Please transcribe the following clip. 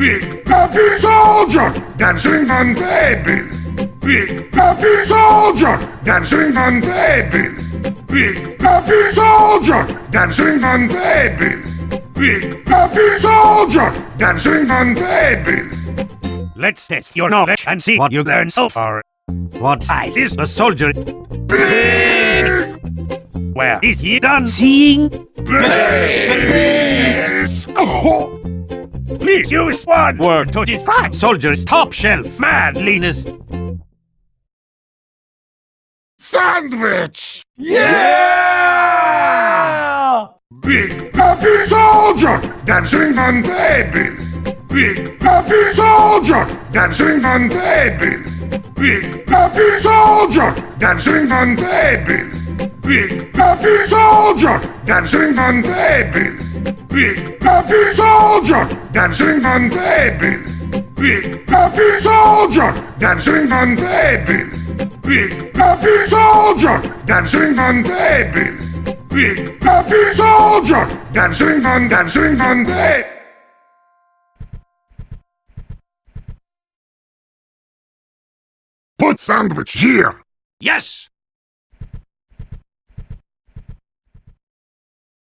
Big happy soldier, dancing on babies. Big happy soldier, dancing on babies. Big happy soldier, dancing on babies. Big happy soldier, dancing on babies. Let's test your knowledge and see what you learned so far. What size is a soldier? Big Where is he done seeing? babies. Oh. Please use one word to describe soldier's top shelf manliness. Sandwich. Yeah! Big happy soldier, dancing on babies. Big happy soldier, dancing on babies. Big happy soldier, dancing on babies. Big happy soldier, dancing on babies. Big happy soldier, dancing on babies. Big happy soldier, dancing on babies. Big happy soldier, dancing on babies. Big happy soldier, dancing on babies. Put sandwich here. Yes!